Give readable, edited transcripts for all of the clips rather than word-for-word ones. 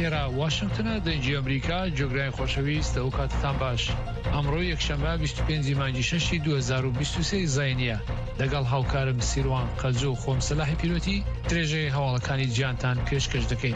لێرە واشنگتنە دەنجی ئەمریکا جۆگرای خۆشەویست ئەو کاتتان باش. ئەمڕۆ یەکشەمبە 25 مانگی 6 2023 زاینیە لەگەڵ هاوکارم سیروان قەجۆ و خۆم سەلاحی پیرۆتی درێژەی هەواڵەکانی جیانتان پێشکەش دەکەین.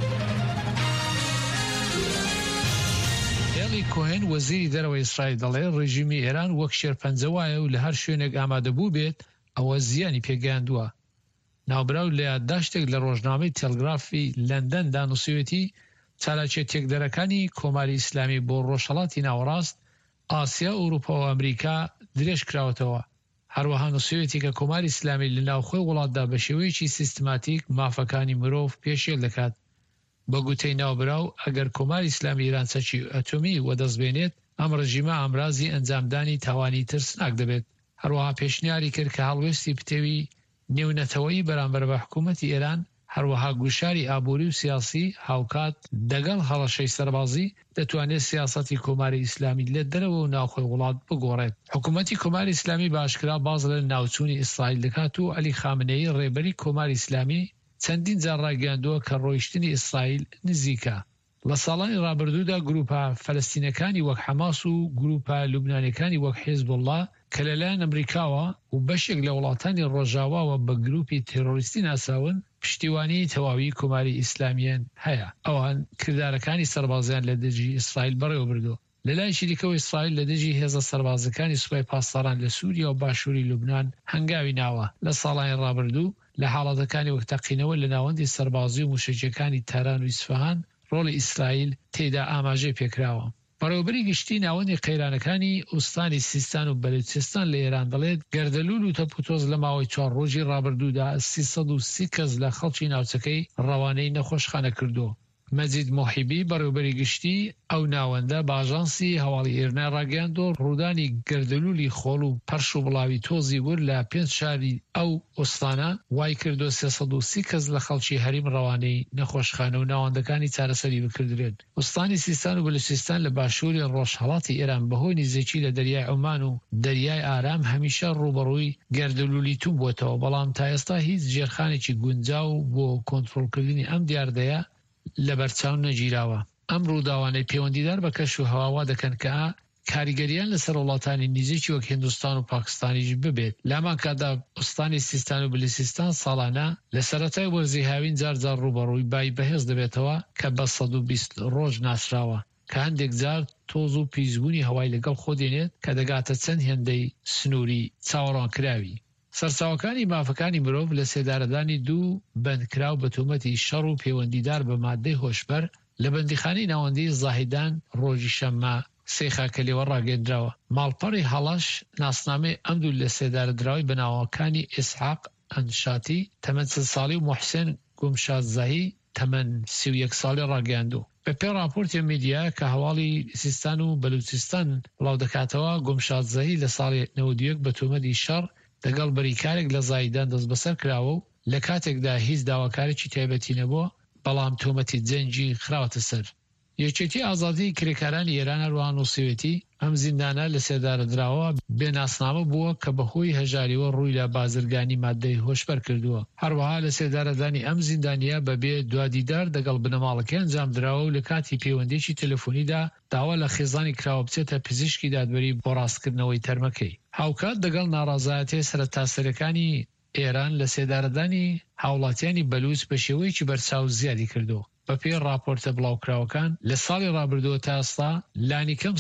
ئێلی کۆهن وەزیری دەرەوەی ئیسرائیل دەڵێ ڕێژیمی ئێران وەک شێرپەنجەوایە و لە هەر شوێنێک ئامادەبوو بێت ئەوە زیانی پێگەیاندووە. ناوبراو لە یادداشتێک لە ڕۆژنامەی تێلگرافی لەندەن دانووسێتی چالاکیە تێکدەرەکانی کۆماری ئیسلامی بۆ ڕۆژهەڵاتی ناوەڕاست ئاسیا، ئەوروپا و ئەمریکا درێژ کراوەتەوە. هەروەها نووسێتی کە کۆماری ئیسلامی لە ناوخۆی وڵاتدا بە شێوەیەکی سیستماتیک مافەکانی مرۆڤ پێشێل دەکات. بە گوتەی ناوبراو ئەگەر کۆماری ئیسلامی ئیران چەکی ئەتۆمی وەدەستبێنێت ئەم ڕژیمە ئامرازی ئەنجامدانی تاوانی ترسناک دەبێت. هەروەها پێشنیاری کرد کە هەڵوێستی پتێوی نێونەتەوەی بەرامبەر بە حکوومەتی ئێران هەروەها گوشاری ئابووری و سیاسی هاوکات دەگەڵ هەڵەشەی سەربازی دەتوانێت سیاسەتی کۆماری ئیسلامی لە دەرەوە و ناوخۆی وڵات بگۆڕێت. حکوومەتی کۆماری ئیسلامی باشکرا باز لە ناوچوونی ئیسرائیل دەکات و عەلی خامنەیی ڕێبەری کۆماری ئیسلامی چەندین جار ڕاگەیاندووە کە ڕۆیشتنی ئیسرائیل نزیکە. لە ساڵانی ڕابردوودا گروپە فەلەستینەکانی وەک حەماس و گروپە لوبنانیەکانی وەک حیزبوڵڵا کە لەلایەن ئەمریکاوە و بەشێک لە وڵاتانی ڕۆژاواوە بە گروپی تێرۆریستی ناسراون پشتیوانی تەواوی کۆماری ئیسلامیان هەیە. ئەوان کردارەکانی سەربازیان لە دژی ئیسرائیل بەڕێوە بردو. لە لایەکی دیکەوە ئیسرائیل لە دژی هێزە سەربازەکانی سوپای پاسداران لە سووریا و باشووری لوبنان هەنگاوی ناوە. لە ساڵانی ڕابردوو لە حاڵەتەکانی وەک تەقینەوە لە ناوەندی سەربازی و موشەکیەکانی تاران و ئیسفەهان ڕۆڵی ئیسرائیل تێدا ئاماژەی پێکراوە. بەڕێوەبەری گشتی ناوەندی قەیرانەکانی ئوستانی سیستان و بەلوچستان لە ئێران دەڵێت گەردەلوول و تەپوتۆز لە ماوەی 4 ڕۆژی ڕابردوودا 330 کەس لە خەڵکی ناوچەکەی ڕەوانەی نەخۆشخانە کردو. مەجید موحیبی بەڕێوەبەری گشتی ئەو ناوەندە بە ئاژانسی هەواڵی ئێرنا ڕاگەیاندۆ ڕوودانی گەردەلوولی خۆڵ و پەرش و بڵاوی تۆزی ور لە 5 شاری ئەو ئوستانە وای کردو 330 کەس لە خەڵکی هەریم ڕەوانەی نەخۆشخانە و ناوەندەکانی چارەسەری بکردرێن. ئوستانی سیستان و بەلوچستان لە باشووری ڕۆژهەڵاتی ئێران بەهۆی نزیکی لە دەریای عومان و دەریای ئارام هەمیشە ڕوبەڕووی گەردەلوولی توم بووەتەوە، بەڵام تا ئێستا هیچ جێرخانێکی گونجاو بۆ کۆنتڕۆڵکردنی ئەم دیاردەیە لە بەرچاو نەگیراوە. ئەم ڕووداوانەی پەیوەندیدار بە کەش و هەواوا دەکەن کە کاریگەریان لەسەر وڵاتانی نزیکی وەک هیندستان و پاکستانیش ببێت. لامان کادا ئوستانی سیستان و بلوچستان ساڵانە لە سەرەتای وەرزی هاوین جارجار ڕوبەڕووی بای بەهێز دەبێتەوە کە بە 120 ڕۆژ ناسراوە، کە هەندێک جار تۆز و پیسبوونی هەوای لەگەڵ خۆ دێنێت کە دەگاتە چەند هێندەی سنووری چاوەڕوانکراوی. سەرچاوەکانی مافەکانی مرۆڤ لە سێدارەدانی دوو بەندکراو بە تۆمەتی شەڕ و پەیوەندیدار بە مادەی هۆشبەر لە بەندیخانەی ناوەندی زاهیدان ڕۆژی شەممە سێخاکەلێوە ڕاگەندراوە. ماڵپەڕی هەڵەش ناسنامەی ئەم دوو لە سێدارەدراوی بەناوەکانی ئیسحاق ئەنشاتی تەمەن 30 ساڵی و موحسێن گومشازایی تەمەن 31 ساڵی ڕاگەیاندوو. بە پێ راپۆرتی میدیا کە هەواڵی سیستان و بەلوچستان بڵاو دەکاتەوە، گومشازایی لە ساڵی 91 بە تۆمەتی شەڕ دەگەڵ بەریکارێک لە زایدان دەست بەسەر کراوە و لە کاتێکدا هیچ داواکارێکی تایبەتی نەبووە، بەڵام تۆمەتی جەنگی خراوەتە سەر. یەکێتی ئازادی کرێکارانی ئێران هەروەها نووسێتی ئەم زیندانە لە سێدارەدراوە بێناسنامە بووە کە بەهۆی هەژاریەوە ڕووی لە بازرگانی مادەی هۆشبەر کردووە. هەروەها لە سێدارەدانی ئەم زیندانیە بەبێ دوادیدار دەگەڵ بنەماڵەکەی ئەنجامدراوە و لە کاتی پەیوەندیی تەلەفۆنیدا داوا لە خێزانی کراوە بچێتە پزیشکی دادوەری بۆ ڕاستکردنەوەی تەرمەکەی. هاوکات دەگەڵ ناڕازایەتی سەرەتاسەرەکانی ئێران لە سێدارەدانی هاوڵاتیانی بەلوچ بە شێوەیەکی بەرچاو زیادی کردو. بە پێ راپۆرتە بڵاوکراوەکان لە ساڵی ڕابردووە تا ئێستا لانیکەم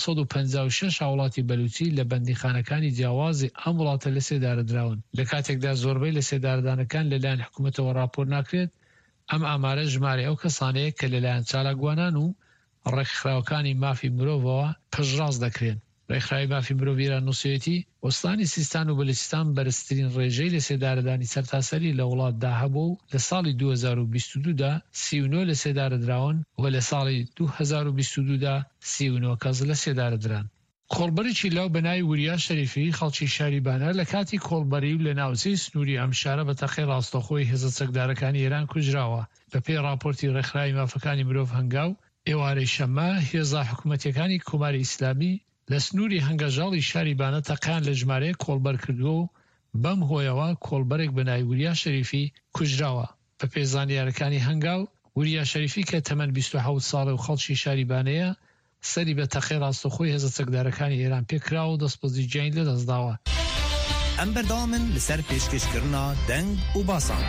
156 هاوڵاتی بەلوچی لە بەندیخانەکانی جیاوازی ئەم وڵاتە لە سێدارەدراون. لە کاتێکدا زۆربەی لە سێدارەدانەکان لەلایەن حکوومەتەوە راپۆر ناکرێت، ئەم ئامارە ژمارە ئەو کەسانەیە کە لەلایەن چالاکوانان و ڕێکخراوەکانی مافی مرۆڤەوە پژڕاست دەکرێن. ڕێکخراوی مافی مرۆڤ ئێران نووسێتی وەستانی سیستان و بەلوچستان بەرزترین ڕێژەی لە سێدارەدانی سەرتاسەری لە وڵاتدا هەبوو و لە ساڵی 2022دا 39 لە سێدارەدراون و لە ساڵی 2022دا 39 کەس لە سێدارەدران. کۆڵبەرێکی لاو بەناوی وریا شەریفی خەڵکی شاری بانەر لە کاتی کۆڵبەری و لە ناوچەی سنووری ئەم شارە بە تەقەی ڕاستەخۆی هێزە چەکدارەکانی ئێران کوژراوە. بە پێی راپۆرتی ڕێکخراوی مافەکانی مرۆڤ هەنگاو ئێوارەی شەممە هێزە حکوومەتیەکانی کۆماری ئیسلامی لە سنووری هەنگەژاڵی شاری بانە تەقیان لە ژمارەیە کۆڵبەر کردووە و بەم هۆیەوە کۆڵبەرێک بەناوی وریا شەریفی کوژراوە. بە پێی زانیاریەکانی هەنگاو وریا شەریفی کە تەمەن 27 ساڵە و خەڵکی شاریبانەیە سەری بە تەخێ ڕاستەخۆی هێزە چەکدارەکانی ئێران پێکراوە و دەستپەرستی گیانی لەدەستداوە. ئەم بەردەوامن لەسەر پێشکەشکردنا دەنگ و باسان.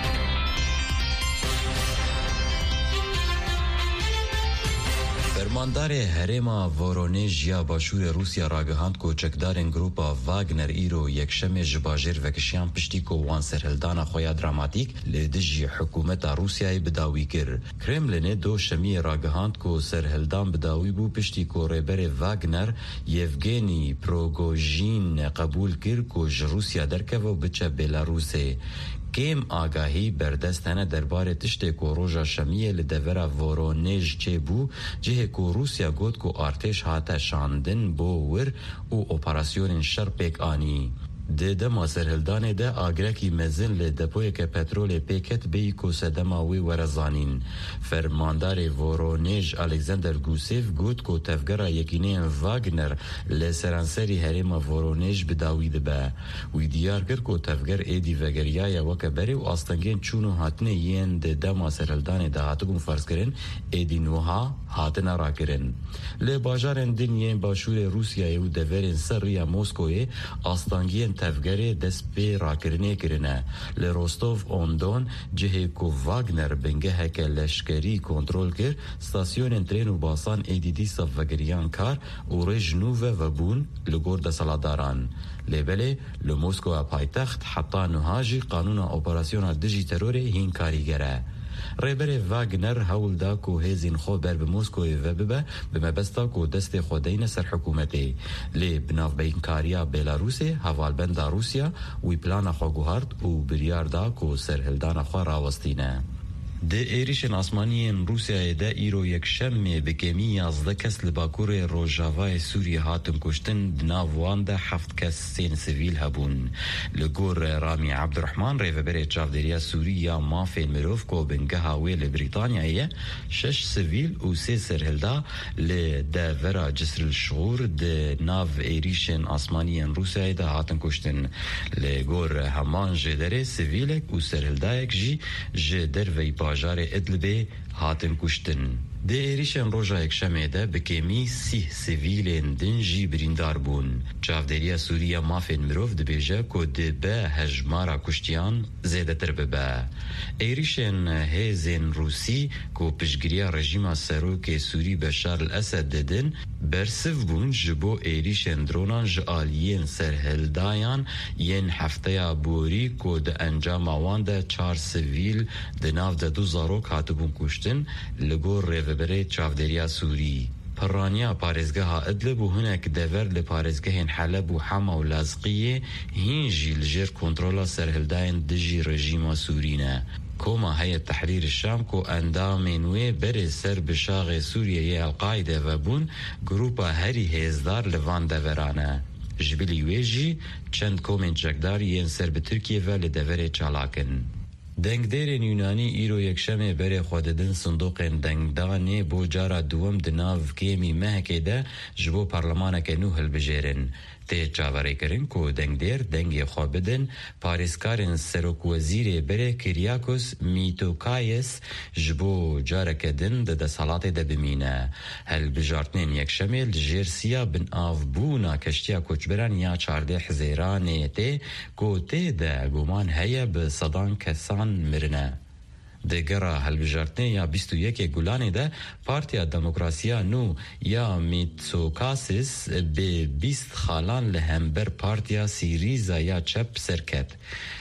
فرماندار هرما وورونیژ یا باشور روسیا راگهاند کو چکدارن گروپا واگنر ایرو یکشم جباجر وکشیان پشتی کو وان سرهلدانا خویا دراماتیک لدجی حکومت روسیای بداوی کر. کرملین دو شمی راگهاند کو سرهلدان بداوی بو پشتی کو ریبر واگنر یفگنی پروگوژین قبول کر کو روسیا درکه و بچه بلاروسه. کم آگاهی بردستانه درباره تشت کو روژا شمیه لدورا وورونیژ چه بو جه کو روسیا گوت کو ارتش هاته شاندن بو ور او اپراسیون شرپک آنی. ده دما سرهلدانه ده آگرکی مزن لدپوی که پترول پیکت بی کو سدماوی ورزانین. فرماندار وورونیژ الکساندر گوسیف گوت کو تفگرا یکینه واگنر لسرانسری هرما وورونیژ بداوید به. وی دیار کرد کو تفگر ایدی وگریای وکبری و آستنگین چونو هاتنه ین ده دما سرهلدانه ده هاتگون فرض کرن ایدی نوها هاتنا را کرن. لباجارن دنین باشور روسیای و دورن سر یا موسکوی آستنگین تفگری دست به راکرنه کرنه. لروستوف اوندون جهه کو واگنر بنگه هک لشکری کنترل کر ستاسیون ترین و باسان ایدیدی صف وگریان کار و رج نوه و بون لگور دسالاداران. لیبله لموسکو پایتخت حتی نهاجی قانون اپراسیون دجی ترور هین کاریگره. ریبر واگنر هول دا کو هزین خو بر به موسکوی و ببه به مبستا کو دست خودین سر حکومتی لی بناو بینکاریا بلاروسی حوالبند روسیا وی پلان خو گوهارد و بریار دا کو سرهلدان خو راوستینه. ده ایریشن آسمانیین روسیای ده ایرو یک شم بکمی 11 کس لباکور روژاوای سوریه هاتن کشتن دناوان ده 7 کس سین سویل هبون. لگور رامی عبدالرحمن ریوبر چافدریا سوریه مافین مروف کو بنگه هاوی لبریتانیایه 6 سویل و 3 سرهلدا لده ورا جسر الشغور ده ناو ایریشن آسمانیین روسیای ده هاتن کشتن. لگور همان جدره سویلک و سرهلدایک جدر وی باجار ادلبه هاتن کشتن. ده ایریشن روژا یکشمه ده بکمی 30 سیویلین دنجی بریندار بون. چافدریا سوریه مافین مروف ده بیجه که ده به هجمارا کشتیان زیده تر ببه. ایریشن هیزین روسی که پشگریا رژیما سروک سوری بشار الاسد ددن برسف بون جبو ایریشن درونان جالیین سرهلدایان ین هفته بوری که ده انجام آوان ده 4 سیویل ده ناو ده 2 زاروک هاتبون کشتن لگور بره چافدریا سوری. پرانیا پارێزگەها ئەدلب و هەنێک دەڤەر لە پارێزگەهێن حەلەب و حەما و لازقیە هینجی لەژێر کۆنترۆلا سەرهەلدایان دژی ڕێژیما سوورینە. کۆما هەیە تەحریر الشام کۆ ئەندامێن وێ بەرێ سەر بشاغێ سووریەیە ئەڵقاعیدە vebûn گروپا هەری هێزدار li van deverane. Ji bilî wê jî çend komên çekdar yên ser bi Tirkiye ve li deverê çalakin. دنگدرین یونانی ایرو یکشمه بره خوددن صندوق دنگدانه بو جارا دوم دناو کیمی مهکه ده جبو پارلمانه که نو هل بجیرن. ته چاوره کرن که دنگدر دنگی خواه بدن پاریسکارن سروک وزیر بره کریاکوس میتوکایس جبو جاره کدن ده سالات ده بمینه. هل بجارتنین یکشمه لجیر سیا بن آف بونا کشتیا کچبران یا 14 حزیرانه ته که ته ده گومان هیا به صدان کسان مرنه. دگرا هلبجارتنه یا 21 گولانه ده پارتیا دموکراسیا نو یا میتسوکاسیس به 20 خالان لهمبر پارتیا سیریزا یا چپ سرکت.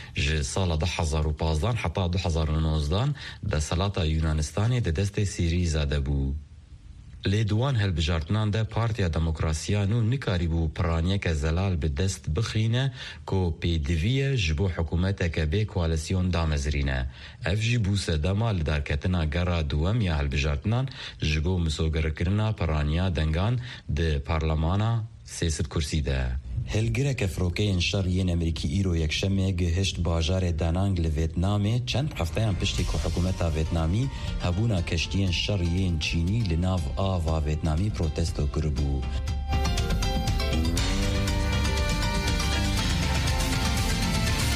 ج سال 2015 حتی 2019 ده سلاتا یونانستانی ده دست سیریزا ده بو. لیدوان هلبجارتنان ده پارتیا دموکراسیا نو نکاری بو پرانیه که زلال به دست بخینه که پیدویه جبو حکومت که به کوالسیون دامزرینه. اف جی بو سدما لدارکتنا گره دوم یا هلبجارتنان جبو مسوگرکرنا پرانیا دنگان ده پارلمانا 300 کرسی ده. هلگره که فروکین شریین امریکی ایرو یکشمه گهشت باجار دانانگ لویتنامه چند هفتهان پشتی که حکومت ویتنامی هبونا کشتین شریین چینی لناو آوا ویتنامی پروتستو کربو.